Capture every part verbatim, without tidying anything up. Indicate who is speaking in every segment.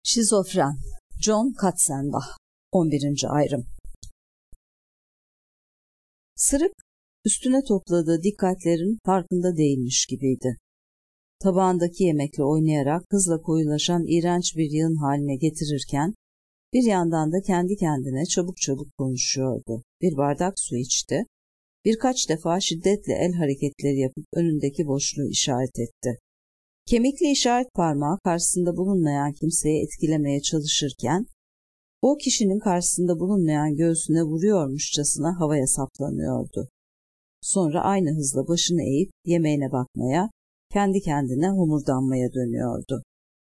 Speaker 1: Şizofren, John Katzenbach, on birinci ayrım. Sırık, üstüne topladığı dikkatlerin farkında değilmiş gibiydi. Tabağındaki yemekle oynayarak hızla koyulaşan iğrenç bir yığın haline getirirken, bir yandan da kendi kendine çabuk çabuk konuşuyordu. Bir bardak su içti, birkaç defa şiddetle el hareketleri yapıp önündeki boşluğu işaret etti. Kemikli işaret parmağı karşısında bulunmayan kimseyi etkilemeye çalışırken, o kişinin karşısında bulunmayan göğsüne vuruyormuşçasına havaya saplanıyordu. Sonra aynı hızla başını eğip yemeğine bakmaya, kendi kendine homurdanmaya dönüyordu.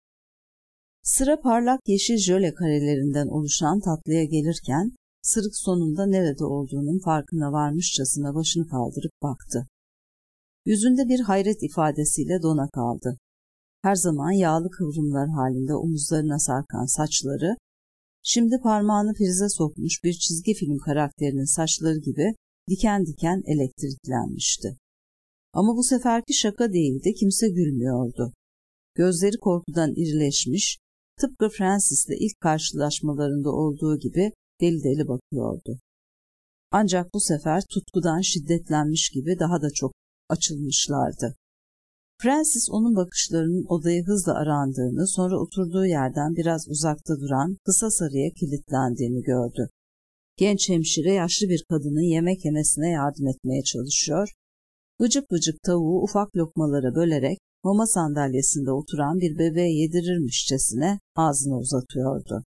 Speaker 1: Sıra parlak yeşil jöle karelerinden oluşan tatlıya gelirken, Sırık sonunda nerede olduğunun farkına varmışçasına başını kaldırıp baktı. Yüzünde bir hayret ifadesiyle dona kaldı. Her zaman yağlı kıvrımlar halinde omuzlarına sarkan saçları, şimdi parmağını prize sokmuş bir çizgi film karakterinin saçları gibi diken diken elektriklenmişti. Ama bu seferki şaka değildi, kimse gülmüyordu. Gözleri korkudan irileşmiş, tıpkı Francis'le ilk karşılaşmalarında olduğu gibi deli deli bakıyordu. Ancak bu sefer tutkudan şiddetlenmiş gibi daha da çok açılmışlardı. Francis onun bakışlarının odayı hızla arandığını, sonra oturduğu yerden biraz uzakta duran kısa sarıya kilitlendiğini gördü. Genç hemşire yaşlı bir kadının yemek yemesine yardım etmeye çalışıyor, vıcık vıcık tavuğu ufak lokmalara bölerek mama sandalyesinde oturan bir bebeğe yedirirmişçesine ağzını uzatıyordu.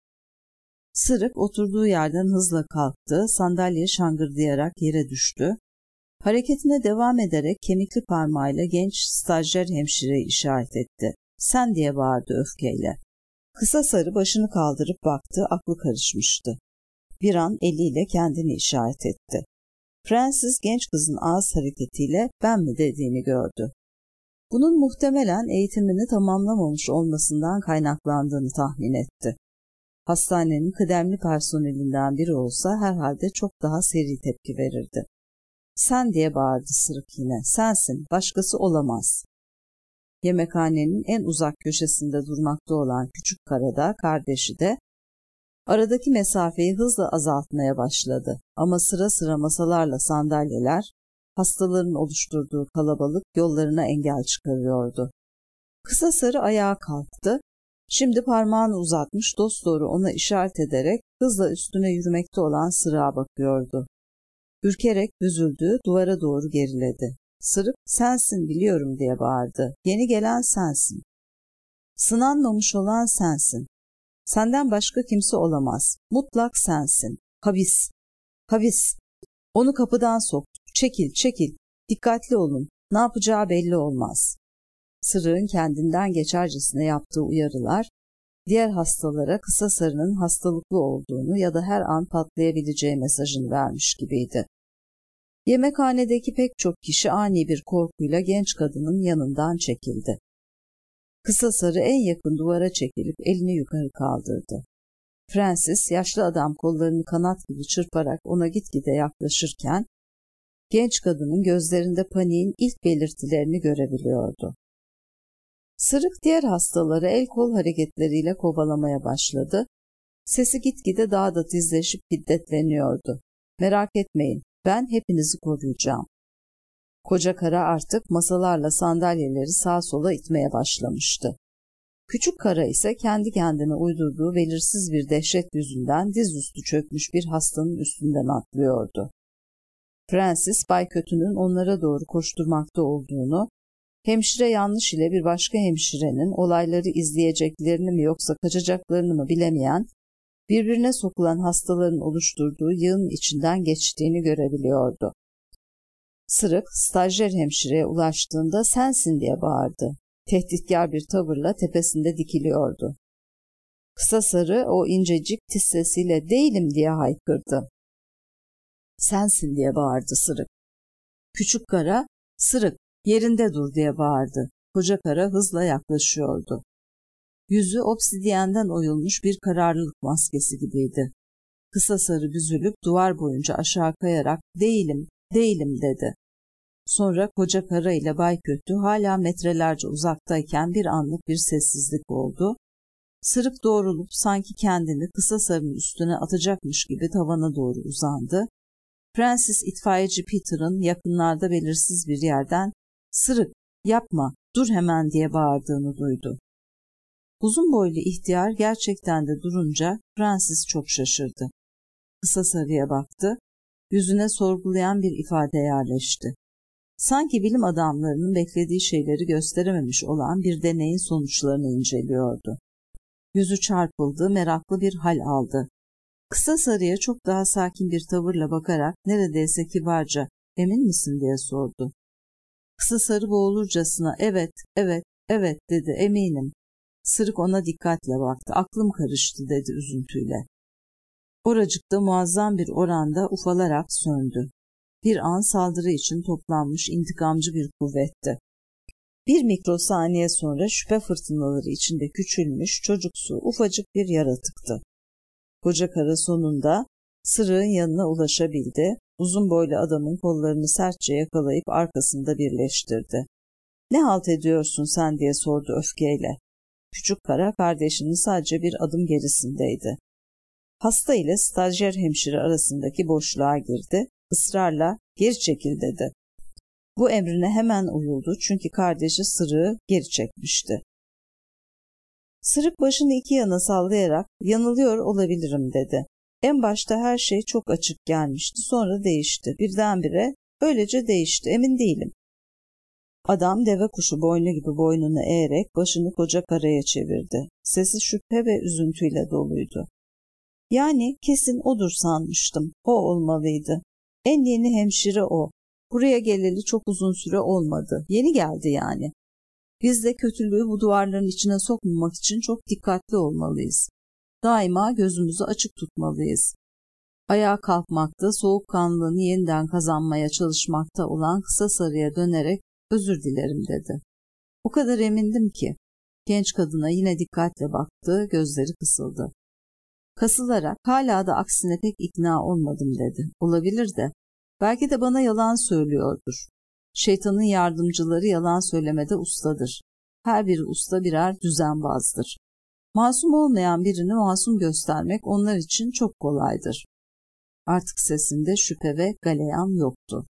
Speaker 1: Sırık oturduğu yerden hızla kalktı, sandalye şangırdayarak yere düştü. Hareketine devam ederek kemikli parmağıyla genç stajyer hemşireyi işaret etti. Sen diye bağırdı öfkeyle. Kısa sarı başını kaldırıp baktı, aklı karışmıştı. Bir an eliyle kendini işaret etti. Francis genç kızın ağız hareketiyle ben mi dediğini gördü. Bunun muhtemelen eğitimini tamamlamamış olmasından kaynaklandığını tahmin etti. Hastanenin kıdemli personelinden biri olsa herhalde çok daha seri tepki verirdi. Sen diye bağırdı Sırık yine. Sensin, başkası olamaz. Yemekhanenin en uzak köşesinde durmakta olan küçük karada kardeşi de aradaki mesafeyi hızla azaltmaya başladı. Ama sıra sıra masalarla sandalyeler, hastaların oluşturduğu kalabalık yollarına engel çıkarıyordu. Kısa sarı ayağa kalktı. Şimdi parmağını uzatmış dosdoğru ona işaret ederek hızla üstüne yürümekte olan Sırık'a bakıyordu. Ürkerek büzüldü, duvara doğru geriledi. Sırık, sensin biliyorum diye bağırdı. Yeni gelen sensin. Sınanmamış olan sensin. Senden başka kimse olamaz. Mutlak sensin. Habis. Habis. Onu kapıdan sok. Çekil, çekil. Dikkatli olun. Ne yapacağı belli olmaz. Sırığın kendinden geçercesine yaptığı uyarılar, diğer hastalara kısa sarının hastalıklı olduğunu ya da her an patlayabileceği mesajını vermiş gibiydi. Yemekhanedeki pek çok kişi ani bir korkuyla genç kadının yanından çekildi. Kısa sarı en yakın duvara çekilip elini yukarı kaldırdı. Francis, yaşlı adam kollarını kanat gibi çırparak ona gitgide yaklaşırken, genç kadının gözlerinde paniğin ilk belirtilerini görebiliyordu. Sırık diğer hastaları el kol hareketleriyle kovalamaya başladı. Sesi gitgide daha da tizleşip şiddetleniyordu. Merak etmeyin, ben hepinizi koruyacağım. Koca kara artık masalarla sandalyeleri sağa sola itmeye başlamıştı. Küçük kara ise kendi kendine uydurduğu belirsiz bir dehşet yüzünden dizüstü çökmüş bir hastanın üstünden atlıyordu. Francis, Bay Kötü'nün onlara doğru koşturmakta olduğunu, hemşire yanlış ile bir başka hemşirenin olayları izleyeceklerini mi yoksa kaçacaklarını mı bilemeyen, birbirine sokulan hastaların oluşturduğu yığın içinden geçtiğini görebiliyordu. Sırık, stajyer hemşireye ulaştığında sensin diye bağırdı. Tehditkar bir tavırla tepesinde dikiliyordu. Kısa sarı o incecik tiz sesiyle değilim diye haykırdı. Sensin diye bağırdı Sırık. Küçük kara, Sırık, yerinde dur diye bağırdı. Koca kara hızla yaklaşıyordu. Yüzü obsidiyenden oyulmuş bir kararlılık maskesi gibiydi. Kısa sarı büzülüp duvar boyunca aşağı kayarak değilim, değilim dedi. Sonra koca kara ile Bay Kötü hala metrelerce uzaktayken bir anlık bir sessizlik oldu. Sırık doğrulup sanki kendini kısa sarının üstüne atacakmış gibi tavana doğru uzandı. Francis itfaiyeci Peter'ın yakınlarda belirsiz bir yerden "Sırık, yapma, dur hemen" diye bağırdığını duydu. Uzun boylu ihtiyar gerçekten de durunca Francis çok şaşırdı. Kısa sarıya baktı, yüzüne sorgulayan bir ifade yerleşti. Sanki bilim adamlarının beklediği şeyleri gösterememiş olan bir deneyin sonuçlarını inceliyordu. Yüzü çarpıldı, meraklı bir hal aldı. Kısa sarıya çok daha sakin bir tavırla bakarak neredeyse kibarca "Emin misin?" diye sordu. Kısa sarı boğulurcasına "Evet, evet, evet" dedi, "Eminim." Sırık ona dikkatle baktı. "Aklım karıştı" dedi üzüntüyle. Oracıkta muazzam bir oranda ufalarak söndü. Bir an saldırı için toplanmış intikamcı bir kuvvetti. Bir mikrosaniye sonra şüphe fırtınaları içinde küçülmüş çocuksu ufacık bir yaratıktı. Koca karı sonunda Sırık'ın yanına ulaşabildi, uzun boylu adamın kollarını sertçe yakalayıp arkasında birleştirdi. "Ne halt ediyorsun sen?" diye sordu öfkeyle. Küçük kara kardeşinin sadece bir adım gerisindeydi. Hasta ile stajyer hemşire arasındaki boşluğa girdi, ısrarla "Geri çekil" dedi. Bu emrine hemen uyuldu çünkü kardeşi Sırık'ı geri çekmişti. Sırık başını iki yana sallayarak "Yanılıyor olabilirim" dedi. En başta her şey çok açık gelmişti, sonra değişti. Birdenbire "Öylece değişti, emin değilim." Adam deve kuşu boynu gibi boynunu eğerek başını koca karaya çevirdi. Sesi şüphe ve üzüntüyle doluydu. "Yani kesin odur sanmıştım. O olmalıydı. En yeni hemşire o. Buraya geleli çok uzun süre olmadı. Yeni geldi yani. Biz de kötülüğü bu duvarların içine sokmamak için çok dikkatli olmalıyız. Daima gözümüzü açık tutmalıyız." Ayağa kalkmakta, soğukkanlılığını yeniden kazanmaya çalışmakta olan kısa sarıya dönerek "Özür dilerim" dedi. O kadar emindim ki. Genç kadına yine dikkatle baktı, gözleri kısıldı. Kasılarak "Hala da aksine pek ikna olmadım" dedi. "Olabilir de. Belki de bana yalan söylüyordur. Şeytanın yardımcıları yalan söylemede ustadır. Her biri usta birer düzenbazdır. Masum olmayan birini masum göstermek onlar için çok kolaydır." Artık sesinde şüphe ve galeyan yoktu.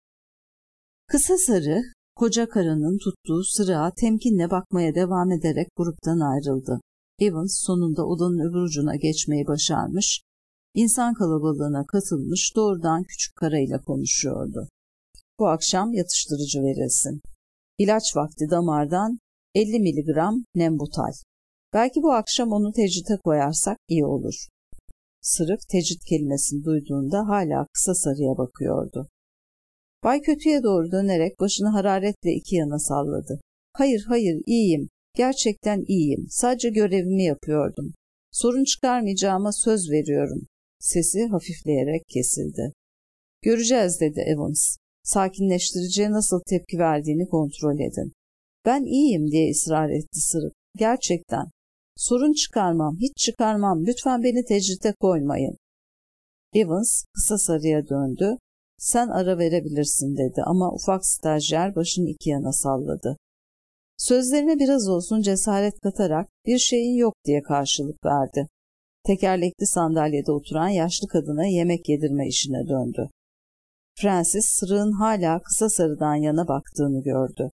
Speaker 1: Kısa sarı, koca karının tuttuğu Sırık'a temkinle bakmaya devam ederek gruptan ayrıldı. Evans sonunda odanın öbür ucuna geçmeyi başarmış, insan kalabalığına katılmış, doğrudan küçük karayla konuşuyordu. "Bu akşam yatıştırıcı verilsin. İlaç vakti damardan elli miligram nembutal. Belki bu akşam onu tecrite koyarsak iyi olur." Sırık tecrit kelimesini duyduğunda hala kısa sarıya bakıyordu. Bay Kötü'ye doğru dönerek başını hararetle iki yana salladı. "Hayır, hayır, iyiyim. Gerçekten iyiyim. Sadece görevimi yapıyordum. Sorun çıkarmayacağıma söz veriyorum." Sesi hafifleyerek kesildi. "Göreceğiz" dedi Evans. "Sakinleştiriciye nasıl tepki verdiğini kontrol edin." "Ben iyiyim" diye ısrar etti Sırık. "Gerçekten. Sorun çıkarmam, hiç çıkarmam. Lütfen beni tecrite koymayın." Evans kısa sarıya döndü. "Sen ara verebilirsin" dedi ama ufak stajyer başını iki yana salladı. Sözlerine biraz olsun cesaret katarak "Bir şeyin yok" diye karşılık verdi. Tekerlekli sandalyede oturan yaşlı kadına yemek yedirme işine döndü. Francis Sırık'ın hala kısa sarıdan yana baktığını gördü.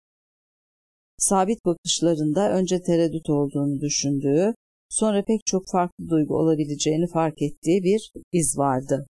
Speaker 1: Sabit bakışlarında önce tereddüt olduğunu düşündüğü, sonra pek çok farklı duygu olabileceğini fark ettiği bir iz vardı.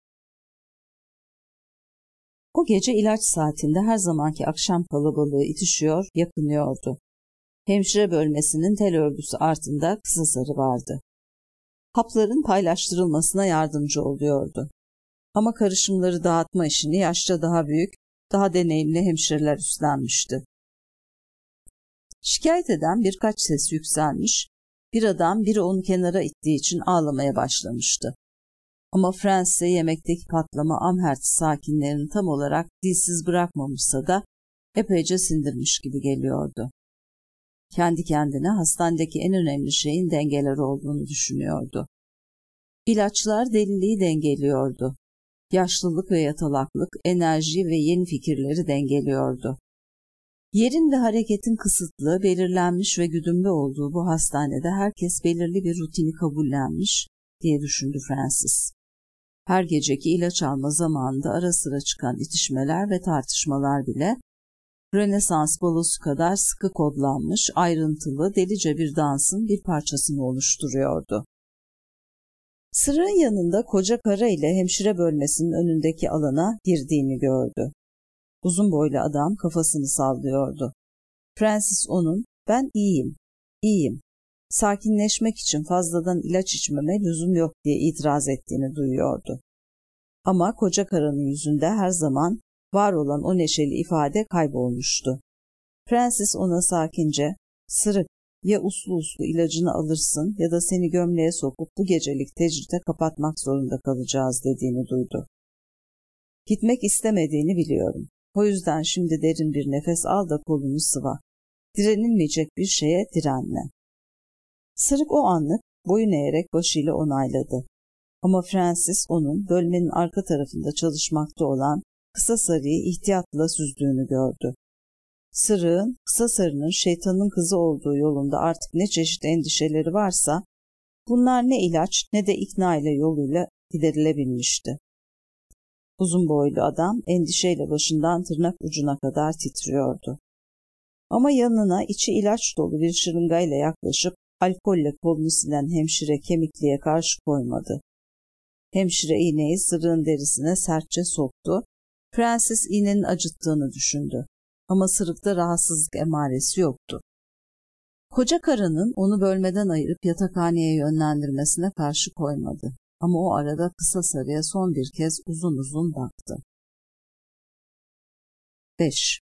Speaker 1: O gece ilaç saatinde her zamanki akşam kalabalığı itişiyor, yakınıyordu. Hemşire bölmesinin tel örgüsü ardında kısa sarı vardı. Hapların paylaştırılmasına yardımcı oluyordu. Ama karışımları dağıtma işini yaşça daha büyük, daha deneyimli hemşireler üstlenmişti. Şikayet eden birkaç ses yükselmiş, bir adam biri onu kenara ittiği için ağlamaya başlamıştı. Ama Francis'e yemekteki patlama Amherst sakinlerini tam olarak dilsiz bırakmamışsa da epeyce sindirmiş gibi geliyordu. Kendi kendine hastanedeki en önemli şeyin dengeler olduğunu düşünüyordu. İlaçlar deliliği dengeliyordu. Yaşlılık ve yatalaklık, enerji ve yeni fikirleri dengeliyordu. Yerin ve hareketin kısıtlı, belirlenmiş ve güdümlü olduğu bu hastanede herkes belirli bir rutini kabullenmiş diye düşündü Francis. Her geceki ilaç alma zamanında ara sıra çıkan itişmeler ve tartışmalar bile Rönesans balosu kadar sıkı kodlanmış, ayrıntılı, delice bir dansın bir parçasını oluşturuyordu. Sırığın yanında koca karı ile hemşire bölmesinin önündeki alana girdiğini gördü. Uzun boylu adam kafasını sallıyordu. Francis onun, "Ben iyiyim, iyiyim. Sakinleşmek için fazladan ilaç içmeme lüzum yok" diye itiraz ettiğini duyuyordu. Ama koca karının yüzünde her zaman var olan o neşeli ifade kaybolmuştu. Francis ona sakince, "Sırık, ya uslu uslu ilacını alırsın ya da seni gömleğe sokup bu gecelik tecride kapatmak zorunda kalacağız" dediğini duydu. "Gitmek istemediğini biliyorum. O yüzden şimdi derin bir nefes al da kolunu sıva. Direnilmeyecek bir şeye direnme." Sırık o anlık boyun eğerek başıyla onayladı. Ama Francis onun bölmenin arka tarafında çalışmakta olan kısa sarıyı ihtiyatla süzdüğünü gördü. Sırığın, kısa sarının şeytanın kızı olduğu yolunda artık ne çeşit endişeleri varsa, bunlar ne ilaç ne de ikna ile yoluyla giderilebilmişti. Uzun boylu adam endişeyle başından tırnak ucuna kadar titriyordu. Ama yanına içi ilaç dolu bir şırıngayla yaklaşıp alkolle kolunu silen hemşire kemikliye karşı koymadı. Hemşire iğneyi sırığın derisine sertçe soktu. Francis iğnenin acıttığını düşündü. Ama sırıkta rahatsızlık emaresi yoktu. Koca karının onu bölmeden ayırıp yatakhaneye yönlendirmesine karşı koymadı. Ama o arada kısa sarıya son bir kez uzun uzun baktı. beş.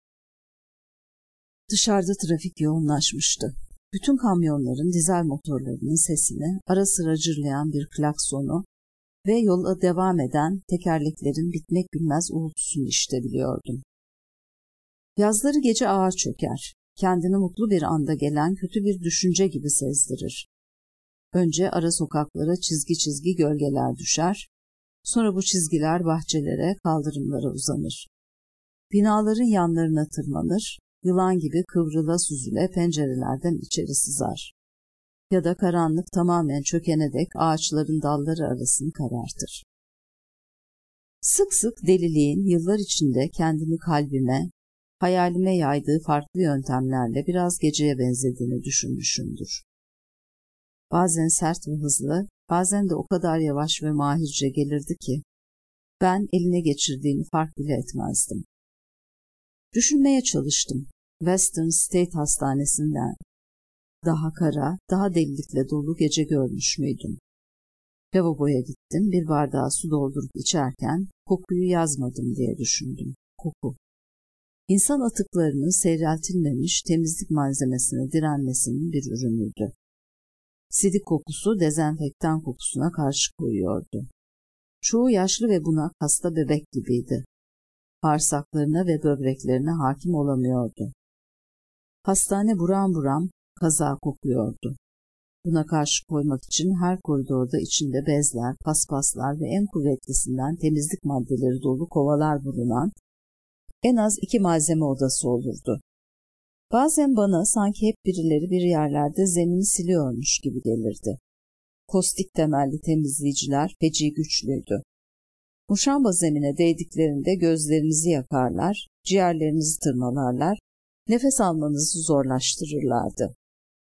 Speaker 1: Dışarıda trafik yoğunlaşmıştı. Bütün kamyonların, dizel motorlarının sesini, ara sıra cırlayan bir klaksonu ve yola devam eden tekerleklerin bitmek bilmez uğultusunu işitebiliyordum. Yazları gece ağır çöker, kendini mutlu bir anda gelen kötü bir düşünce gibi sezdirir. Önce ara sokaklara çizgi çizgi gölgeler düşer, sonra bu çizgiler bahçelere, kaldırımlara uzanır. Binaların yanlarına tırmanır, yılan gibi kıvrıla süzüle pencerelerden içeri sızar. Ya da karanlık tamamen çökene dek ağaçların dalları arasını karartır. Sık sık deliliğin yıllar içinde kendini kalbime, hayalime yaydığı farklı yöntemlerle biraz geceye benzediğini düşünmüşümdür. Bazen sert ve hızlı, bazen de o kadar yavaş ve mahirce gelirdi ki, ben eline geçirdiğini fark bile etmezdim. Düşünmeye çalıştım. Western State Hastanesi'nden daha kara, daha delilikle dolu gece görmüş müydüm? Lavaboya gittim, bir bardağa su doldurup içerken kokuyu yazmadım diye düşündüm. Koku. İnsan atıklarının seyreltilmemiş temizlik malzemesine direnmesinin bir ürünüydü. Sidik kokusu dezenfektan kokusuna karşı koyuyordu. Çoğu yaşlı ve bunak hasta bebek gibiydi. Bağırsaklarına ve böbreklerine hakim olamıyordu. Hastane buram buram kaza kokuyordu. Buna karşı koymak için her koridorda içinde bezler, paspaslar ve en kuvvetlisinden temizlik maddeleri dolu kovalar bulunan en az iki malzeme odası olurdu. Bazen bana sanki hep birileri bir yerlerde zemini siliyormuş gibi gelirdi. Kostik temelli temizleyiciler feci güçlüydü. Muşamba zemine değdiklerinde gözlerinizi yakarlar, ciğerlerinizi tırmalarlar, nefes almanızı zorlaştırırlardı.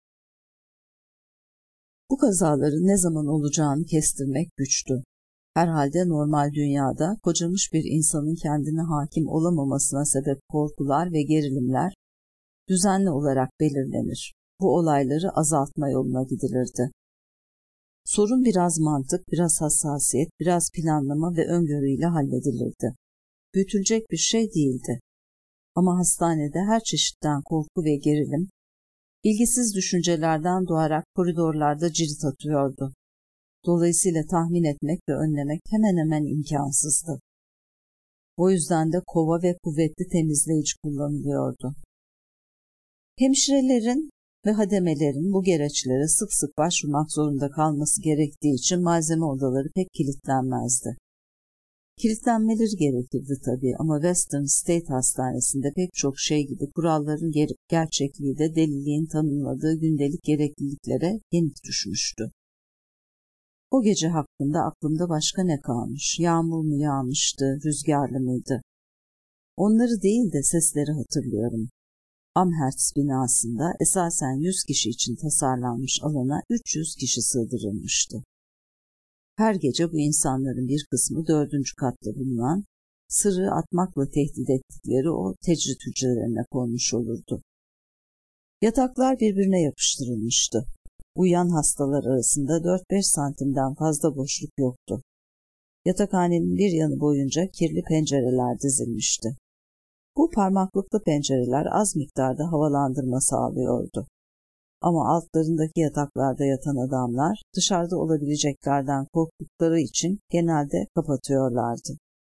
Speaker 1: Bu kazaların ne zaman olacağını kestirmek güçtü. Herhalde normal dünyada kocamış bir insanın kendine hakim olamamasına sebep korkular ve gerilimler düzenli olarak belirlenir. Bu olayları azaltma yoluna gidilirdi. Sorun biraz mantık, biraz hassasiyet, biraz planlama ve öngörüyle halledilirdi. Büyütülecek bir şey değildi. Ama hastanede her çeşitten korku ve gerilim, ilgisiz düşüncelerden doğarak koridorlarda cirit atıyordu. Dolayısıyla tahmin etmek ve önlemek hemen hemen imkansızdı. O yüzden de kova ve kuvvetli temizleyici kullanılıyordu. Hemşirelerin ve hademelerin bu gereçlere sık sık başvurmak zorunda kalması gerektiği için malzeme odaları pek kilitlenmezdi. Kilitlenmeleri gerekirdi tabii ama Western State Hastanesi'nde pek çok şey gibi kuralların ger gerçekliği de deliliğin tanımladığı gündelik gerekliliklere yenik düşmüştü. O gece hakkında aklımda başka ne kalmış? Yağmur mu yağmıştı, rüzgarlı mıydı? Onları değil de sesleri hatırlıyorum. Amherst binasında esasen yüz kişi için tasarlanmış alana üç yüz kişi sığdırılmıştı. Her gece bu insanların bir kısmı dördüncü katta bulunan, sırrı atmakla tehdit ettikleri o tecrit hücrelerine konmuş olurdu. Yataklar birbirine yapıştırılmıştı. Uyuyan hastalar arasında dört beş santimden fazla boşluk yoktu. Yatakhanenin bir yanı boyunca kirli pencereler dizilmişti. Bu parmaklıklı pencereler az miktarda havalandırma sağlıyordu. Ama altlarındaki yataklarda yatan adamlar dışarıda olabileceklerden korktukları için genelde kapatıyorlardı.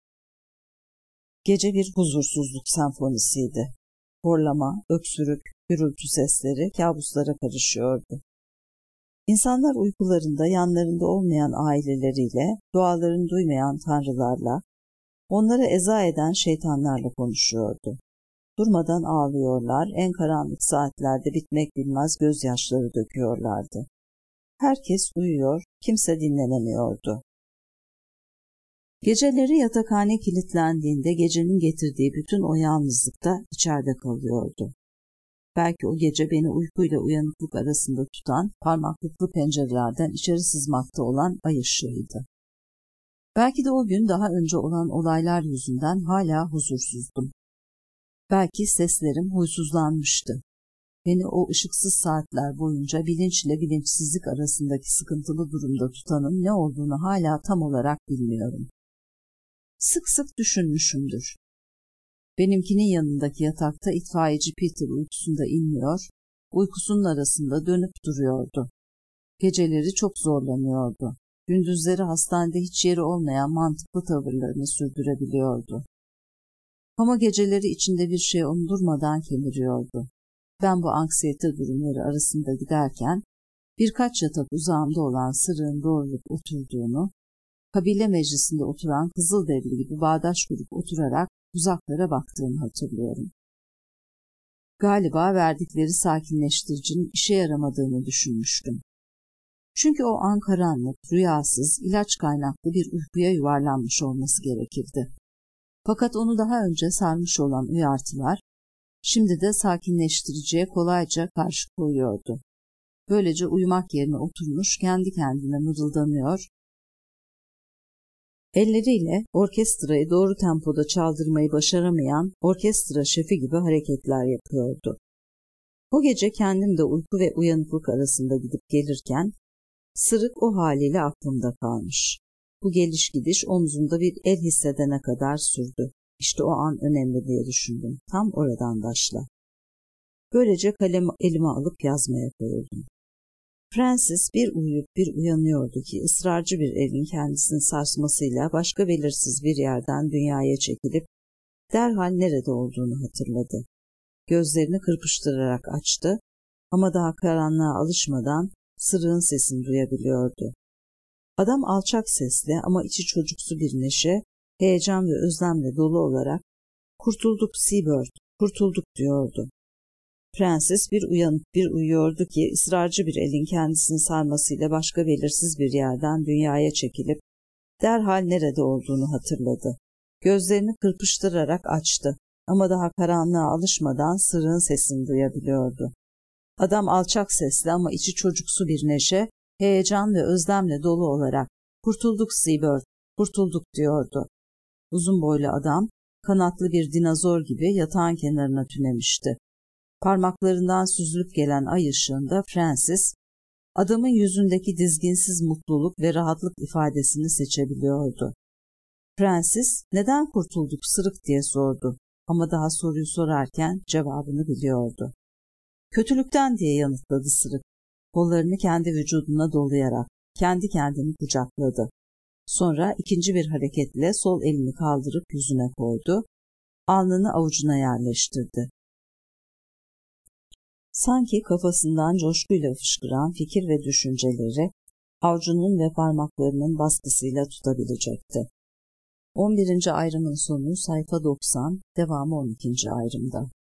Speaker 1: Gece bir huzursuzluk senfonisiydi. Horlama, öksürük, gürültü sesleri kabuslara karışıyordu. İnsanlar uykularında yanlarında olmayan aileleriyle, dualarını duymayan tanrılarla, onları eza eden şeytanlarla konuşuyordu. Durmadan ağlıyorlar, en karanlık saatlerde bitmek bilmez gözyaşları döküyorlardı. Herkes uyuyor, kimse dinlenemiyordu. Geceleri yatakhane kilitlendiğinde gecenin getirdiği bütün o yalnızlıkta içeride kalıyordu. Belki o gece beni uykuyla uyanıklık arasında tutan parmaklıklı pencerelerden içeri sızmakta olan ay ışığıydı. Belki de o gün daha önce olan olaylar yüzünden hala huzursuzdum. Belki seslerim huysuzlanmıştı. Beni o ışıksız saatler boyunca bilinçle bilinçsizlik arasındaki sıkıntılı durumda tutanın ne olduğunu hala tam olarak bilmiyorum. Sık sık düşünmüşümdür. Benimkinin yanındaki yatakta itfaiyeci Peter uykusunda inmiyor, uykusunun arasında dönüp duruyordu. Geceleri çok zorlanıyordu. Gündüzleri hastanede hiç yeri olmayan mantıklı tavırlarını sürdürebiliyordu. Ama geceleri içinde bir şey onu durmadan kemiriyordu. Ben bu anksiyete durumları arasında giderken birkaç yatak uzağımda olan sırrın doğrulup oturduğunu, kabile meclisinde oturan Kızılderili gibi bağdaş kurup oturarak uzaklara baktığını hatırlıyorum. Galiba verdikleri sakinleştiricinin işe yaramadığını düşünmüştüm. Çünkü o an karanlık, rüyasız, ilaç kaynaklı bir uykuya yuvarlanmış olması gerekirdi. Fakat onu daha önce sarmış olan uyartılar, şimdi de sakinleştiriciye kolayca karşı koyuyordu. Böylece uyumak yerine oturmuş kendi kendine mırıldanıyor, elleriyle orkestrayı doğru tempoda çaldırmayı başaramayan orkestra şefi gibi hareketler yapıyordu. O gece kendim de uyku ve uyanıklık arasında gidip gelirken, sırık o haliyle aklımda kalmış. Bu geliş gidiş omzumda bir el hissedene kadar sürdü. İşte o an önemli diye düşündüm. Tam oradan başla. Böylece kalemi elime alıp yazmaya koyuldum. Francis bir uyuyup bir uyanıyordu ki ısrarcı bir elin kendisini sarsmasıyla başka belirsiz bir yerden dünyaya çekilip derhal nerede olduğunu hatırladı. Gözlerini kırpıştırarak açtı ama daha karanlığa alışmadan sırığın sesini duyabiliyordu. Adam alçak sesle ama içi çocuksu bir neşe, heyecan ve özlemle dolu olarak "Kurtulduk Seabird, kurtulduk" diyordu. Francis bir uyanıp bir uyuyordu ki ısrarcı bir elin kendisini sarmasıyla başka belirsiz bir yerden dünyaya çekilip derhal nerede olduğunu hatırladı. Gözlerini kırpıştırarak açtı ama daha karanlığa alışmadan sırrın sesini duyabiliyordu. Adam alçak sesle ama içi çocuksu bir neşe, heyecan ve özlemle dolu olarak "Kurtulduk Seabird, kurtulduk" diyordu. Uzun boylu adam, kanatlı bir dinozor gibi yatağın kenarına tünemişti. Parmaklarından süzülüp gelen ay ışığında Francis, adamın yüzündeki dizginsiz mutluluk ve rahatlık ifadesini seçebiliyordu. Francis, "Neden kurtulduk sırık?" diye sordu ama daha soruyu sorarken cevabını biliyordu. "Kötülükten" diye yanıtladı sırık. Kollarını kendi vücuduna dolayarak kendi kendini kucakladı. Sonra ikinci bir hareketle sol elini kaldırıp yüzüne koydu, alnını avucuna yerleştirdi. Sanki kafasından coşkuyla fışkıran fikir ve düşünceleri avucunun ve parmaklarının baskısıyla tutabilecekti. on birinci ayrımın sonu sayfa doksan, devamı on ikinci ayrımda.